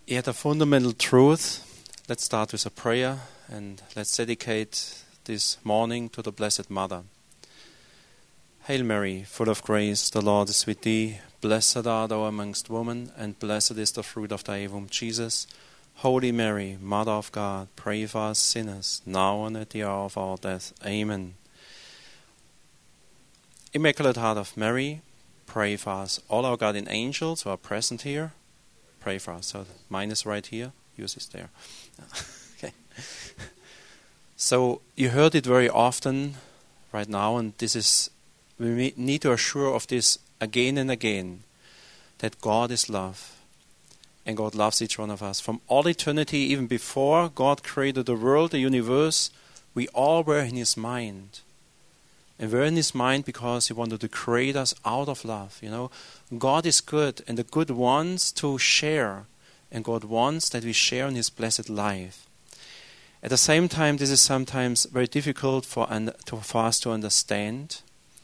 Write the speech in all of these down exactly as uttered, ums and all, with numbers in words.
Yet a fundamental truth. Let's start with a prayer and let's dedicate this morning to the Blessed Mother. Hail Mary, full of grace, the Lord is with thee. Blessed art thou amongst women, and blessed is the fruit of thy womb, Jesus. Holy Mary, Mother of God, pray for us sinners, now and at the hour of our death. Amen. Immaculate Heart of Mary, pray for us. All our guardian angels who are present here, pray for us. So mine is right here, yours is there. Okay. So you heard it very often right now, and this is we need to assure of this again and again, that God is love, and God loves each one of us. From all eternity, even before God created the world, the universe, we all were in His mind. And we're in His mind because He wanted to create us out of love. You know, God is good, and the good wants to share, and God wants that we share in His blessed life. At the same time, this is sometimes very difficult for, un- to, for us to understand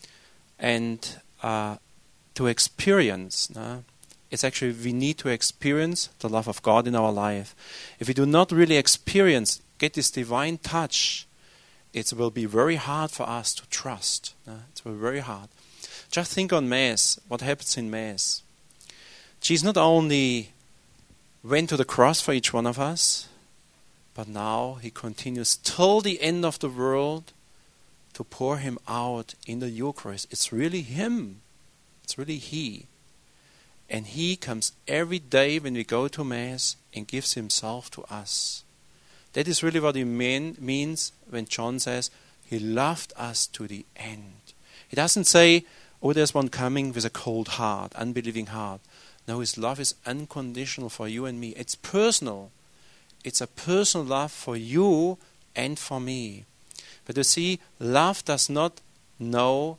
and uh, to experience. Uh, it's actually, we need to experience the love of God in our life. If we do not really experience, get this divine touch, it will be very hard for us to trust. Uh, it will be very hard. Just think on Mass, what happens in Mass. Jesus not only went to the cross for each one of us, but now He continues till the end of the world to pour Him out in the Eucharist. It's really Him. It's really He. And He comes every day when we go to Mass and gives Himself to us. That is really what He mean, means when John says, He loved us to the end. He doesn't say, oh, there's one coming with a cold heart, unbelieving heart. No, His love is unconditional for you and me. It's personal. It's a personal love for you and for me. But you see, love does not know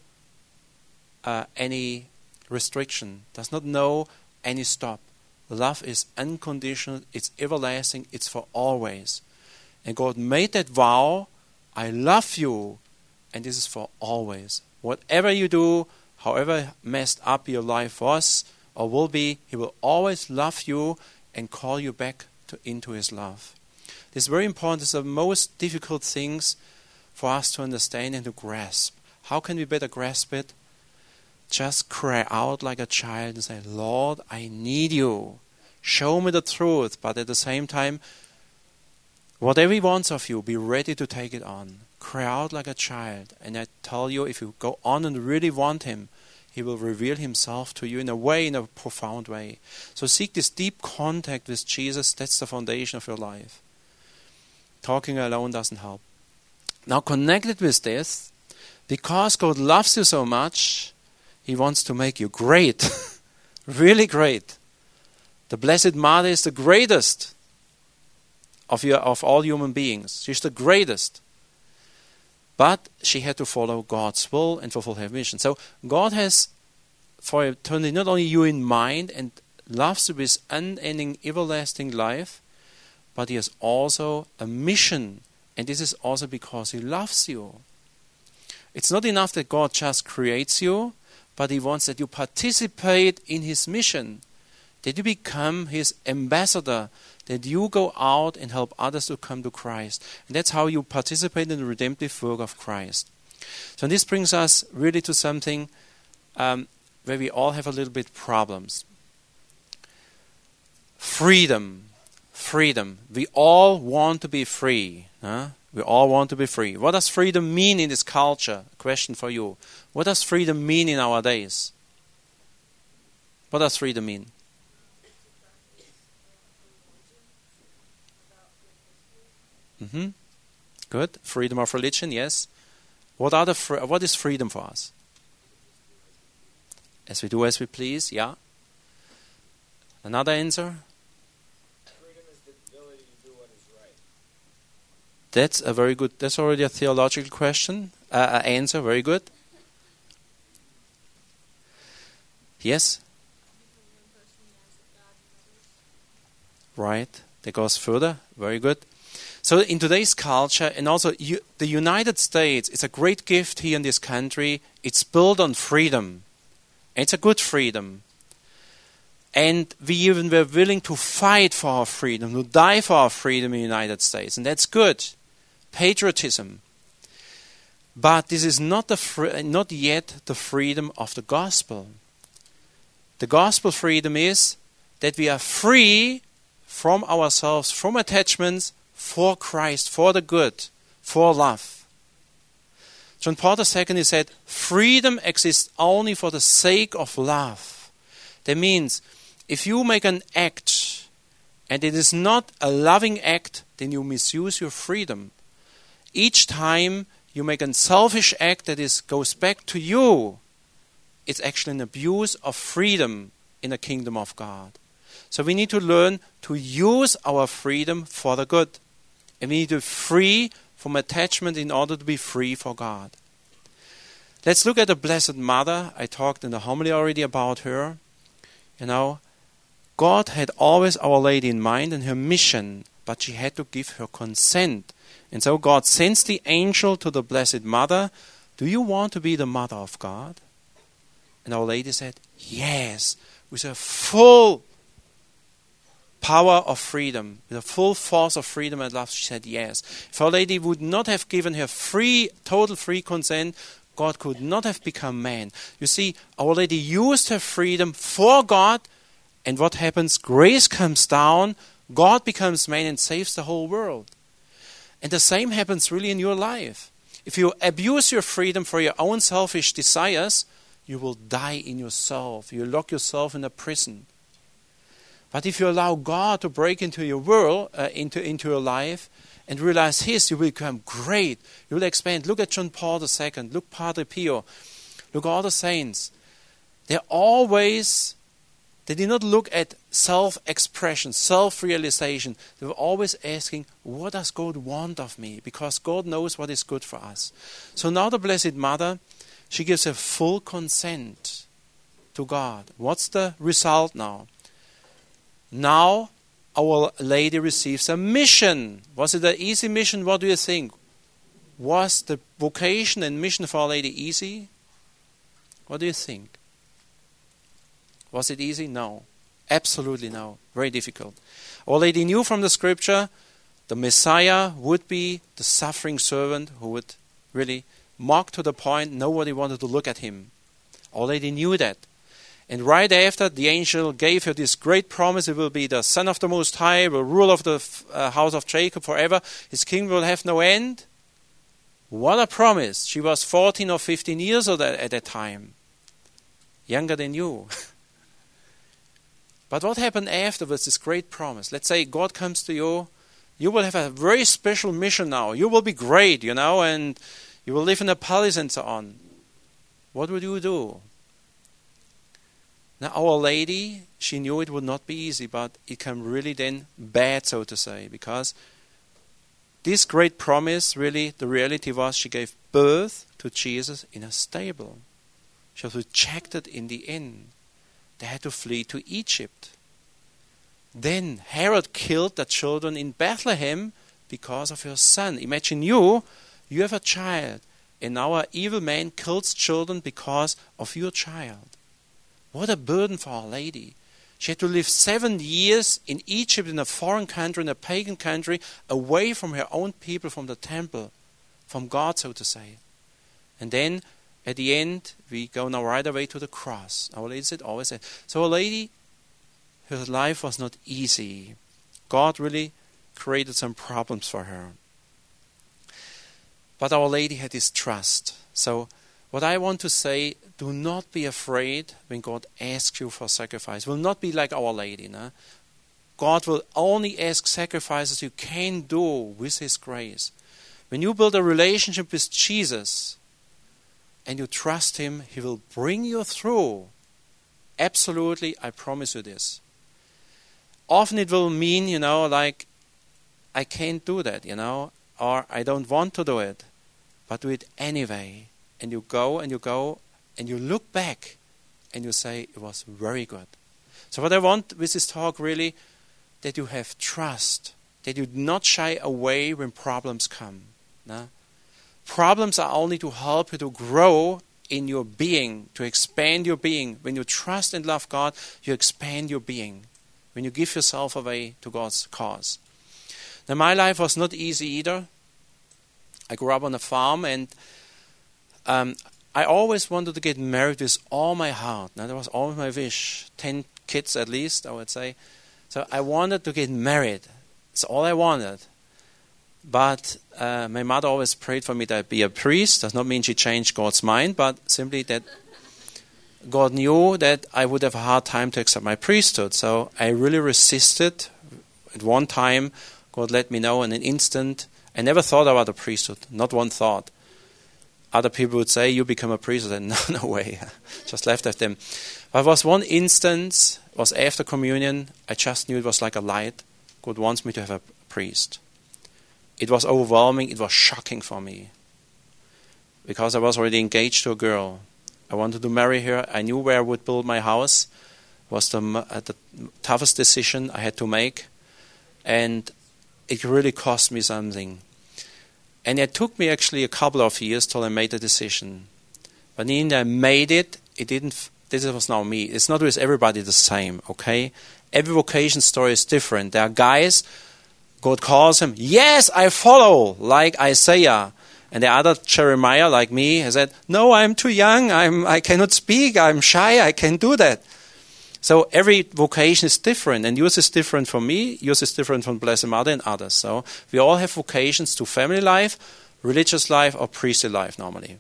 uh, any restriction, does not know any stop. Love is unconditional, it's everlasting, it's for always. And God made that vow, I love you, and this is for always. Whatever you do, however messed up your life was or will be, He will always love you and call you back to, into His love. This is very important. It's the most difficult things for us to understand and to grasp. How can we better grasp it? Just cry out like a child and say, Lord, I need you. Show me the truth, but at the same time, whatever He wants of you, be ready to take it on. Cry out like a child. And I tell you, if you go on and really want Him, He will reveal Himself to you in a way, in a profound way. So seek this deep contact with Jesus. That's the foundation of your life. Talking alone doesn't help. Now connected with this, because God loves you so much, He wants to make you great. Really great. The Blessed Mother is the greatest of your, of all human beings. She's the greatest. But she had to follow God's will and fulfill her mission. So God has for eternity not only you in mind and loves you with unending everlasting life, but He has also a mission. And this is also because He loves you. It's not enough that God just creates you, but He wants that you participate in His mission, that you become His ambassador, that you go out and help others to come to Christ. And that's how you participate in the redemptive work of Christ. So this brings us really to something um, where we all have a little bit problems. Freedom. Freedom. We all want to be free. Huh? We all want to be free. What does freedom mean in this culture? A question for you. What does freedom mean in our days? What does freedom mean? Mm-hmm. Good. Freedom of religion, yes. What are the fr- what is freedom for us? As we do as we please, yeah. Another answer? Freedom is the ability to do what is right. That's a very good, that's already a theological question, uh, uh, answer, very good. Yes? Right, that goes further, very good. So in today's culture, and also you, the United States, it's a great gift here in this country. It's built on freedom. It's a good freedom. And we even were willing to fight for our freedom, to die for our freedom in the United States. And that's good. Patriotism. But this is not, the fr- not yet the freedom of the gospel. The gospel freedom is that we are free from ourselves, from attachments, for Christ, for the good, for love. John Paul the Second, he said, freedom exists only for the sake of love. That means, if you make an act and it is not a loving act, then you misuse your freedom. Each time you make a selfish act that is goes back to you, it's actually an abuse of freedom in the kingdom of God. So we need to learn to use our freedom for the good. And we need to be free from attachment in order to be free for God. Let's look at the Blessed Mother. I talked in the homily already about her. You know, God had always Our Lady in mind and her mission, but she had to give her consent. And so God sends the angel to the Blessed Mother. Do you want to be the mother of God? And Our Lady said, yes, with a full power of freedom, with a full force of freedom and love, she said yes. If Our Lady would not have given her free, total free consent, God could not have become man. You see, Our Lady used her freedom for God, and what happens? Grace comes down, God becomes man and saves the whole world. And the same happens really in your life. If you abuse your freedom for your own selfish desires, you will die in yourself. You lock yourself in a prison. But if you allow God to break into your world, uh, into, into your life, and realize His, you will become great. You will expand. Look at John Paul the Second. Look Padre Pio. Look at all the saints. They're always, they did not look at self-expression, self-realization. They were always asking, what does God want of me? Because God knows what is good for us. So now the Blessed Mother, she gives her full consent to God. What's the result now? Now, Our Lady receives a mission. Was it an easy mission? What do you think? Was the vocation and mission of Our Lady easy? What do you think? Was it easy? No. Absolutely no. Very difficult. Our Lady knew from the scripture the Messiah would be the suffering servant who would really mock to the point nobody wanted to look at him. Our Lady knew that. And right after, the angel gave her this great promise. It will be the Son of the Most High, will rule of the uh, house of Jacob forever. His kingdom will have no end. What a promise. She was fourteen or fifteen years old at that time. Younger than you. But what happened afterwards, this great promise? Let's say God comes to you. You will have a very special mission now. You will be great, you know, and you will live in a palace and so on. What would you do? Now, Our Lady, she knew it would not be easy, but it came really then bad, so to say, because this great promise, really, the reality was she gave birth to Jesus in a stable. She was rejected in the inn. They had to flee to Egypt. Then Herod killed the children in Bethlehem because of her son. Imagine you, you have a child, and now an evil man kills children because of your child. What a burden for Our Lady. She had to live seven years in Egypt, in a foreign country, in a pagan country, away from her own people, from the temple, from God, so to say. And then, at the end, we go now right away to the cross. Our Lady said, always said. So Our Lady, her life was not easy. God really created some problems for her. But Our Lady had this trust. So, what I want to say, do not be afraid when God asks you for sacrifice. Will not be like Our Lady. No? God will only ask sacrifices you can do with His grace. When you build a relationship with Jesus and you trust Him, He will bring you through. Absolutely, I promise you this. Often it will mean, you know, like, I can't do that, you know, or I don't want to do it, but do it anyway. And you go and you go and you look back and you say, it was very good. So what I want with this talk really, that you have trust, that you do not shy away when problems come. No? Problems are only to help you to grow in your being, to expand your being. When you trust and love God, you expand your being. When you give yourself away to God's cause. Now, my life was not easy either. I grew up on a farm, and um, I always wanted to get married with all my heart. Now, that was always my wish. Ten kids at least, I would say. So I wanted to get married. That's all I wanted. But uh, my mother always prayed for me that I be a priest. Does not mean she changed God's mind, but simply that God knew that I would have a hard time to accept my priesthood. So I really resisted. At one time, God let me know in an instant. I never thought about a priesthood, not one thought. Other people would say, you become a priest. I said, no, no way. Just left at them. But there was one instance, it was after communion. I just knew it was like a light. God wants me to have a priest. It was overwhelming. It was shocking for me. Because I was already engaged to a girl. I wanted to marry her. I knew where I would build my house. It was the, uh, the toughest decision I had to make. And it really cost me something. And it took me actually a couple of years till I made the decision. But in I made it, it didn't, this was not me. It's not with everybody the same, okay? Every vocation story is different. There are guys, God calls him, yes, I follow, like Isaiah. And the other Jeremiah, like me, has said, no, I'm too young, I'm, I cannot speak, I'm shy, I can't do that. So every vocation is different, and yours is different from me, yours is different from Blessed Mother and others. So we all have vocations to family life, religious life, or priestly life normally.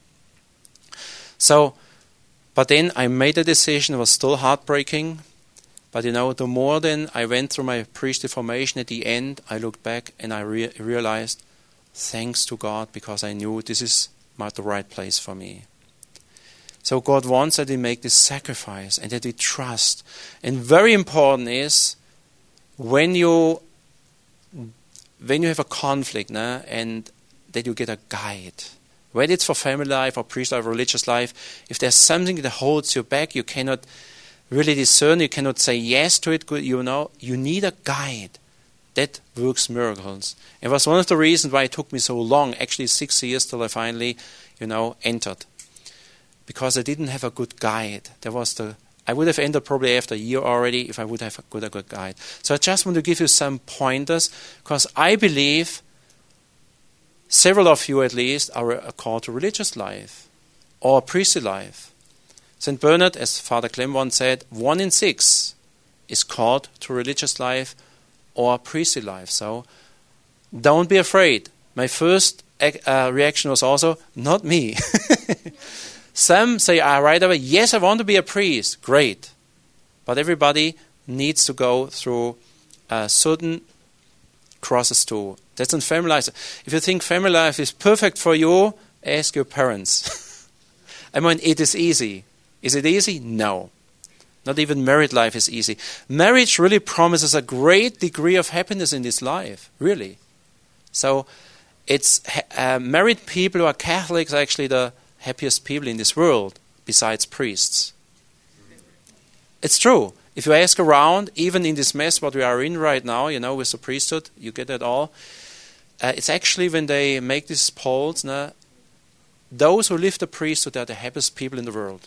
So, but then I made a decision. It was still heartbreaking. But you know, the more than I went through my priestly formation, at the end, I looked back and I re- realized, thanks to God, because I knew this is not the right place for me. So God wants that we make this sacrifice and that we trust. And very important is when you when you have a conflict, nah, and that you get a guide. Whether it's for family life or priest life or religious life, if there's something that holds you back, you cannot really discern, you cannot say yes to it, you know, you need a guide. That works miracles. It was one of the reasons why it took me so long, actually six years till I finally, you know, entered. Because I didn't have a good guide. There was the I would have ended probably after a year already if I would have a good, a good guide. So I just want to give you some pointers, because I believe several of you at least are called to religious life or priestly life. Saint Bernard, as Father Clem once said, one in six is called to religious life or priestly life. So don't be afraid. My first uh, reaction was also, not me. Some say ah, right away, yes, I want to be a priest. Great. But everybody needs to go through uh, certain crosses too. That's in family life. If you think family life is perfect for you, ask your parents. I mean, it is easy. Is it easy? No. Not even married life is easy. Marriage really promises a great degree of happiness in this life, really. So it's uh, married people who are Catholics are actually the happiest people in this world, besides priests. It's true. If you ask around, even in this mess what we are in right now, you know, with the priesthood, you get it all. Uh, it's actually when they make these polls, nah, those who live the priesthood are the happiest people in the world.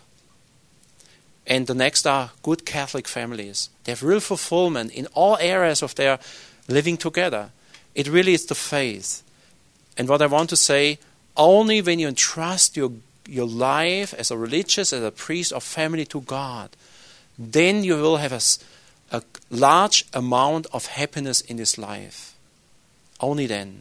And the next are good Catholic families. They have real fulfillment in all areas of their living together. It really is the faith. And what I want to say, only when you entrust your your life as a religious, as a priest or family to God, then you will have a, a large amount of happiness in this life. Only then.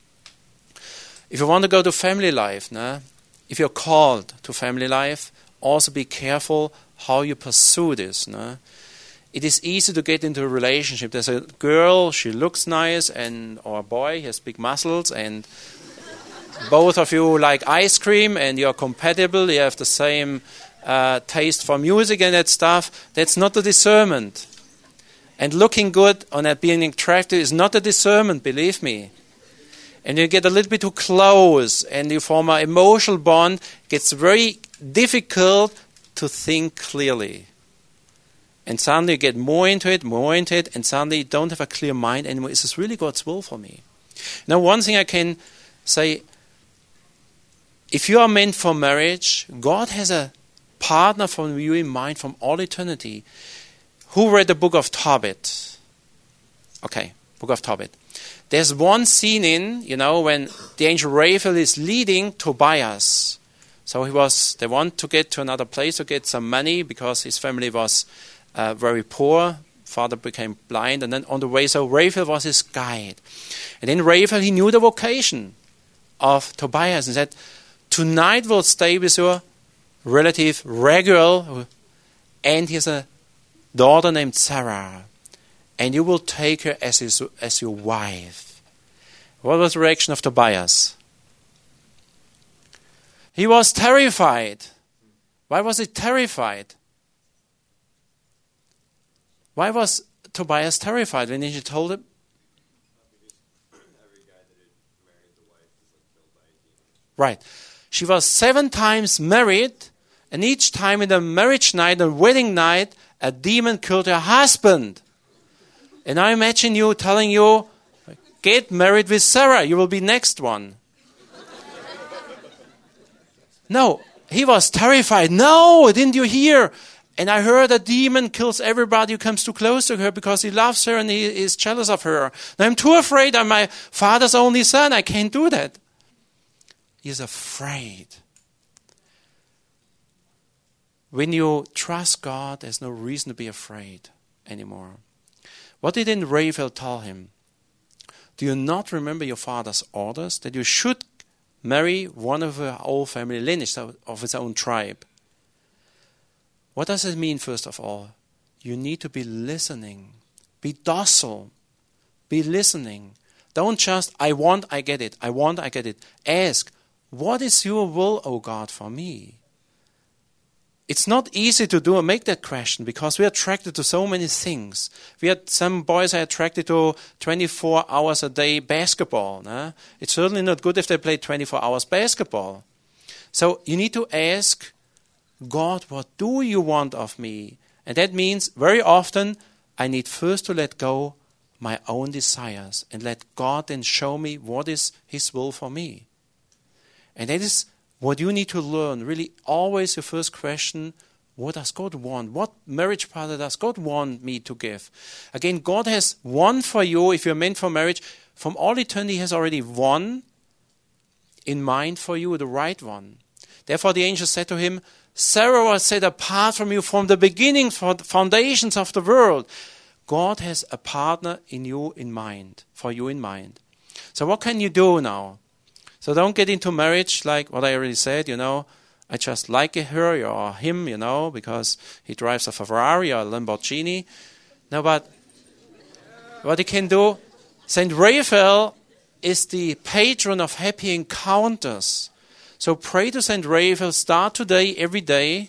If you want to go to family life, nah, if you're called to family life, also be careful how you pursue this. Nah. It is easy to get into a relationship. There's a girl, she looks nice, and or a boy, he has big muscles, and both of you like ice cream and you're compatible, you have the same uh, taste for music and that stuff. That's not the discernment. And looking good and that being attractive is not a discernment, believe me. And you get a little bit too close and you form an emotional bond, it gets very difficult to think clearly. And suddenly you get more into it, more into it, and suddenly you don't have a clear mind anymore. Is this really God's will for me? Now, one thing I can say, if you are meant for marriage, God has a partner for you in mind from all eternity. Who read the book of Tobit? Okay, book of Tobit. There's one scene in, you know, when the angel Raphael is leading Tobias. So he was, they want to get to another place to get some money because his family was uh, very poor. Father became blind, and then on the way, so Raphael was his guide. And then Raphael, he knew the vocation of Tobias and said, tonight we'll stay with your relative Raguel, and he has a daughter named Sarah, and you will take her as, his, as your wife. What was the reaction of Tobias? He was terrified. Why was he terrified? Why was Tobias terrified when he told him? Right. She was seven times married, and each time in the marriage night, the wedding night, a demon killed her husband. And I imagine you telling you, get married with Sarah, you will be next one. No, he was terrified. No, didn't you hear? And I heard a demon kills everybody who comes too close to her because he loves her and he is jealous of her. And I'm too afraid. I'm my father's only son. I can't do that. He's afraid. When you trust God, there's no reason to be afraid anymore. What did then Raphael tell him? Do you not remember your father's orders that you should marry one of her whole family lineage, of his own tribe? What does it mean, first of all? You need to be listening. Be docile. Be listening. Don't just, I want, I get it. I want, I get it. Ask, what is your will, O God, for me? It's not easy to do and make that question because we're attracted to so many things. We had some boys are attracted to twenty-four hours a day basketball. Nah? It's certainly not good if they play twenty-four hours basketball. So you need to ask, God, what do you want of me? And that means very often I need first to let go my own desires and let God then show me what is His will for me. And that is what you need to learn. Really always your first question, what does God want? What marriage partner does God want me to give? Again, God has one for you if you're meant for marriage. From all eternity, He has already one in mind for you, the right one. Therefore the angel said to him, Sarah was set apart from you from the beginning, from the foundations of the world. God has a partner in you in mind, for you in mind. So what can you do now? So don't get into marriage like what I already said, you know, I just like her or him, you know, because he drives a Ferrari or a Lamborghini. No, but what you can do, Saint Raphael is the patron of happy encounters. So pray to Saint Raphael, start today, every day.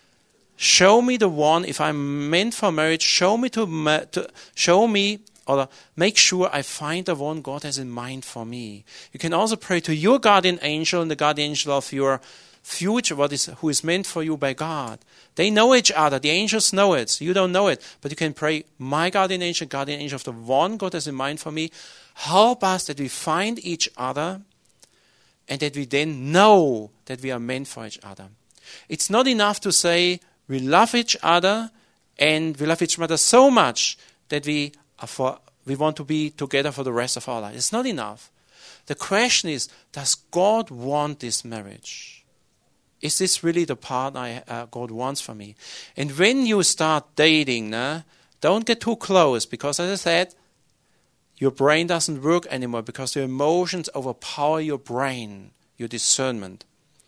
Show me the one, if I'm meant for marriage, show me to, to show me or make sure I find the one God has in mind for me. You can also pray to your guardian angel and the guardian angel of your future, what is who is meant for you by God. They know each other. The angels know it. You don't know it. But you can pray, my guardian angel, guardian angel of the one God has in mind for me. Help us that we find each other and that we then know that we are meant for each other. It's not enough to say we love each other and we love each other so much that we are for, we want to be together for the rest of our life. It's not enough. The question is, does God want this marriage? Is this really the partner uh, God wants for me? And when you start dating, nah, don't get too close because, as I said, your brain doesn't work anymore because your emotions overpower your brain, your discernment.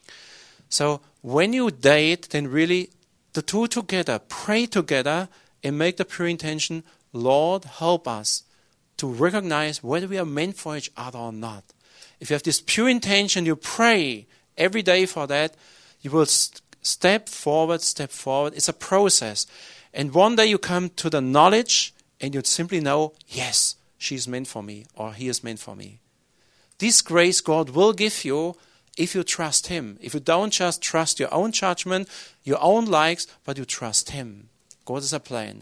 So when you date, then really the two together, pray together and make the pure intention, Lord, help us to recognize whether we are meant for each other or not. If you have this pure intention, you pray every day for that, you will st- step forward, step forward. It's a process. And one day you come to the knowledge and you simply know, yes, she's meant for me or he is meant for me. This grace God will give you if you trust Him. If you don't just trust your own judgment, your own likes, but you trust Him. God has a plan.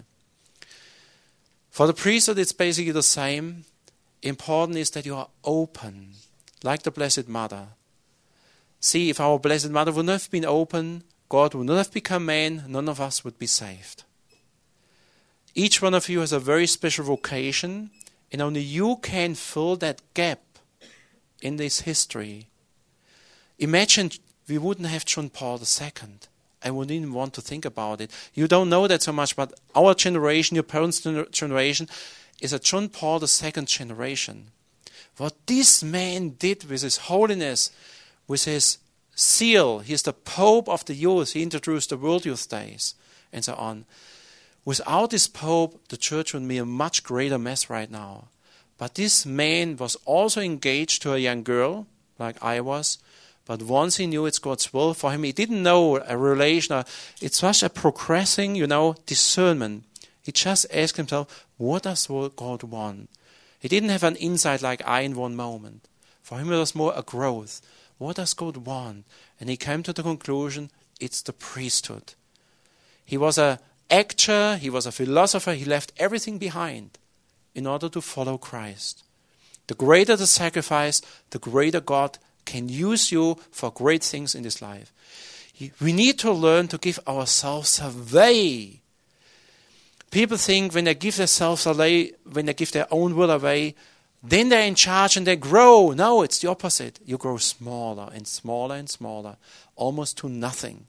For the priesthood, it's basically the same. Important is that you are open, like the Blessed Mother. See, if our Blessed Mother would not have been open, God would not have become man, none of us would be saved. Each one of you has a very special vocation, and only you can fill that gap in this history. Imagine we wouldn't have John Paul the Second. I wouldn't even want to think about it. You don't know that so much, but our generation, your parents' generation, is a John Paul the Second generation. What this man did with his holiness, with his seal, he's the Pope of the youth, he introduced the World Youth Days, and so on. Without this Pope, the church would be a much greater mess right now. But this man was also engaged to a young girl, like I was, but once he knew it's God's will for him, he didn't know a relation. It's such a progressing, you know, discernment. He just asked himself, what does God want? He didn't have an insight like I in one moment. For him it was more a growth. What does God want? And he came to the conclusion, it's the priesthood. He was an actor, he was a philosopher, he left everything behind in order to follow Christ. The greater the sacrifice, the greater God can use you for great things in this life. We need to learn to give ourselves away. People think when they give themselves away, when they give their own will away, then they're in charge and they grow. No, it's the opposite. You grow smaller and smaller and smaller, almost to nothing.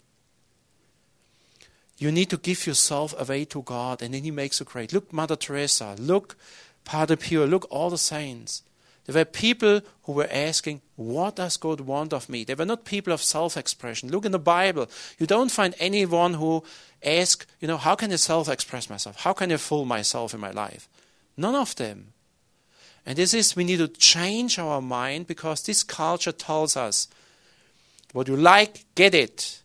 You need to give yourself away to God, and then He makes you great. Look, Mother Teresa. Look, Padre Pio. Look, all the saints. There were people who were asking, what does God want of me? They were not people of self-expression. Look in the Bible. You don't find anyone who asks, you know, how can I self-express myself? How can I fool myself in my life? None of them. And this is, we need to change our mind, because this culture tells us, what you like, get it.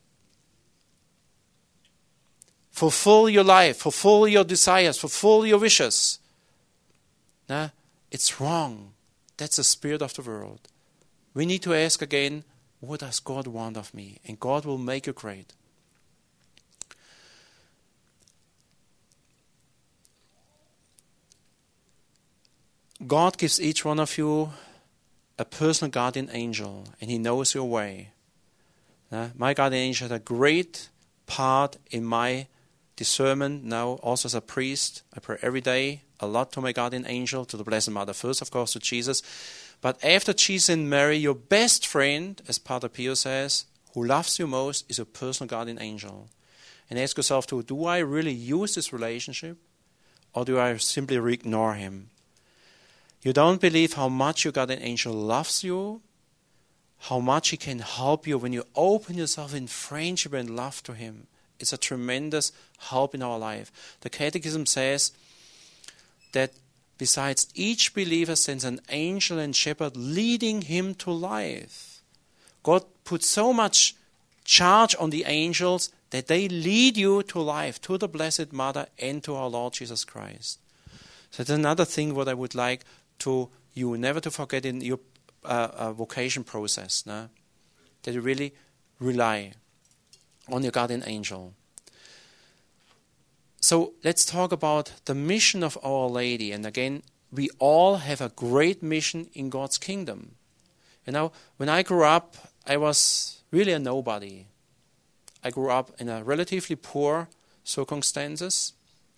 Fulfill your life, fulfill your desires, fulfill your wishes. Nah, it's wrong. That's the spirit of the world. We need to ask again, what does God want of me? And God will make you great. God gives each one of you a personal guardian angel, and He knows your way. Uh, my guardian angel had a great part in my discernment now, also as a priest. I pray every day a lot to my guardian angel, to the Blessed Mother first, of course, to Jesus. But after Jesus and Mary, your best friend, as Padre Pio says, who loves you most, is your personal guardian angel. And ask yourself too, do I really use this relationship, or do I simply ignore him? You don't believe how much your guardian angel loves you, how much he can help you when you open yourself in friendship and love to him. It's a tremendous help in our life. The Catechism says that besides each believer sends an angel and shepherd leading him to life. God put so much charge on the angels that they lead you to life, to the Blessed Mother and to our Lord Jesus Christ. So that's another thing what I would like to you never to forget in your uh, uh, vocation process, no? That you really rely on your guardian angel. So let's talk about the mission of Our Lady. And again, we all have a great mission in God's kingdom. You know, when I grew up, I was really a nobody. I grew up in a relatively poor circumstances.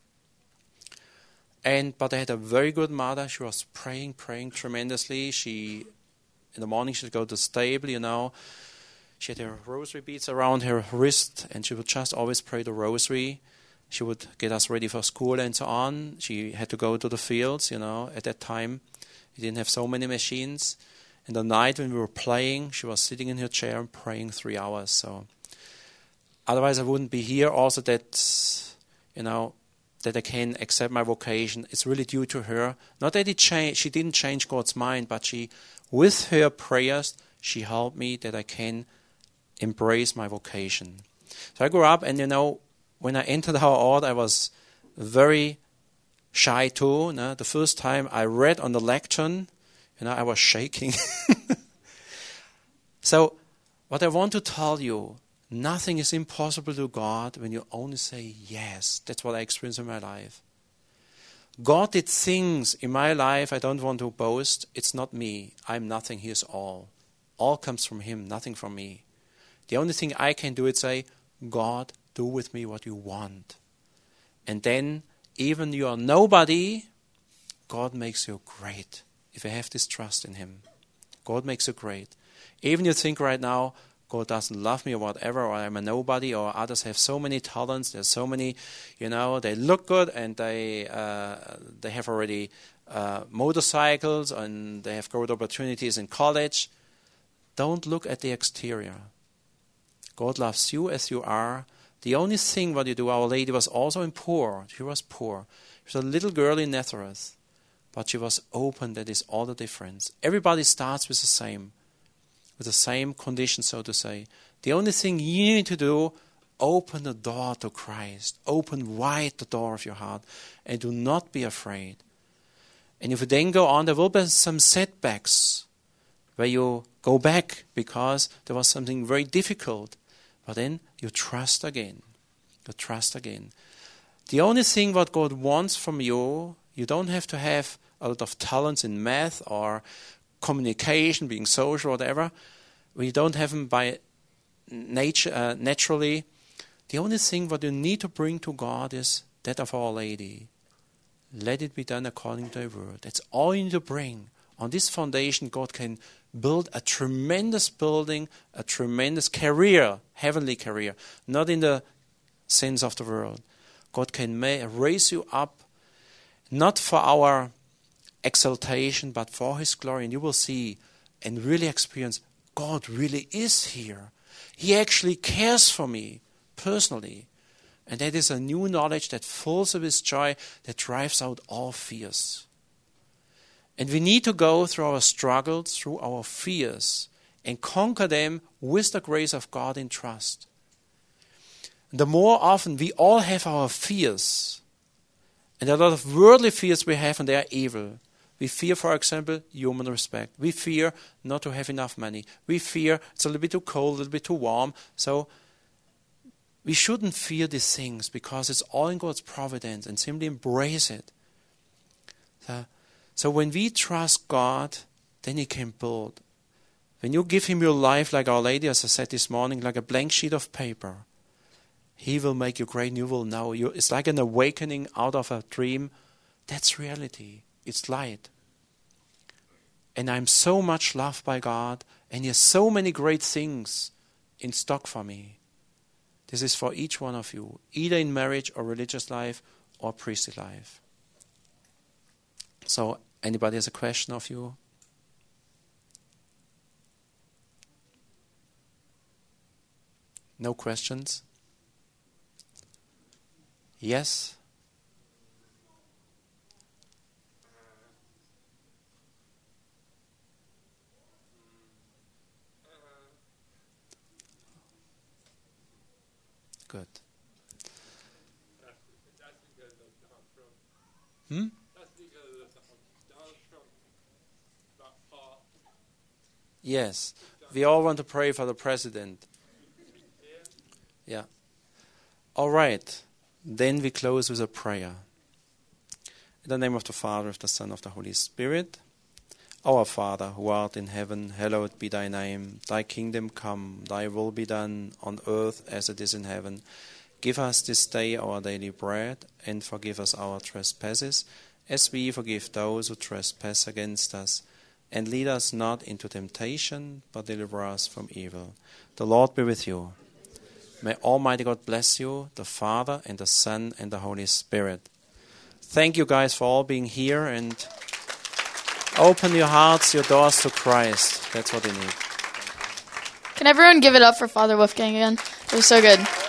And but I had a very good mother. She was praying, praying tremendously. She, in the morning, she'd go to the stable, you know. She had her rosary beads around her wrist, and she would just always pray the rosary. She would get us ready for school and so on. She had to go to the fields, you know, at that time. We didn't have so many machines. In the night when we were playing, she was sitting in her chair and praying three hours. So otherwise I wouldn't be here. Also that, you know, that I can accept my vocation. It's really due to her. Not that it changed, she didn't change God's mind, but she, with her prayers, she helped me that I can embrace my vocation. So I grew up, and you know, when I entered our order, I was very shy too. No? The first time I read on the lectern, you know, I was shaking. So what I want to tell you, nothing is impossible to God when you only say yes. That's what I experienced in my life. God did things in my life I don't want to boast. It's not me. I'm nothing. He is all. All comes from him, nothing from me. The only thing I can do is say, God, do with me what you want. And then, even you are nobody, God makes you great. If you have this trust in him, God makes you great. Even you think right now, God doesn't love me or whatever, or I'm a nobody, or others have so many talents, there's so many, you know, they look good and they uh, they have already uh, motorcycles and they have great opportunities in college. Don't look at the exterior. God loves you as you are. The only thing what you do, Our Lady was also in poor. She was poor. She was a little girl in Nazareth, but she was open. That is all the difference. Everybody starts with the same. With the same condition, so to say. The only thing you need to do, open the door to Christ. Open wide the door of your heart. And do not be afraid. And if you then go on, there will be some setbacks where you go back because there was something very difficult. But then you trust again. You trust again. The only thing what God wants from you, you don't have to have a lot of talents in math or communication, being social, whatever. We don't have them by nature, uh, naturally. The only thing what you need to bring to God is that of Our Lady. Let it be done according to thy word. That's all you need to bring. On this foundation, God can build a tremendous building, a tremendous career, heavenly career, not in the sense of the world. God can ma- raise you up, not for our exaltation, but for his glory. And you will see and really experience God really is here. He actually cares for me personally. And that is a new knowledge that fills us with joy, that drives out all fears. And we need to go through our struggles, through our fears, and conquer them with the grace of God in trust. And the more often we all have our fears, and a lot of worldly fears we have, and they are evil. We fear, for example, human respect. We fear not to have enough money. We fear it's a little bit too cold, a little bit too warm. So we shouldn't fear these things because it's all in God's providence, and simply embrace it. So, so when we trust God, then he can build. When you give him your life like Our Lady, as I said this morning, like a blank sheet of paper, he will make you great and you will know. You, it's like an awakening out of a dream. That's reality. It's light. And I'm so much loved by God, and he has so many great things in stock for me. This is for each one of you, either in marriage or religious life or priestly life. So, anybody has a question of you? No questions? Yes? Good. That's, that's because of Donald Trump. Hmm? That's because of Donald Trump. Not Paul. Yes. We all want to pray for the president. Yeah. All right. Then we close with a prayer. In the name of the Father, of the Son, of the Holy Spirit. Our Father, who art in heaven, hallowed be thy name. Thy kingdom come, thy will be done on earth as it is in heaven. Give us this day our daily bread, and forgive us our trespasses, as we forgive those who trespass against us. And lead us not into temptation, but deliver us from evil. The Lord be with you. May Almighty God bless you, the Father, and the Son, and the Holy Spirit. Thank you guys for all being here, and open your hearts, your doors to Christ. That's what we need. Can everyone give it up for Father Wolfgang again? It was so good.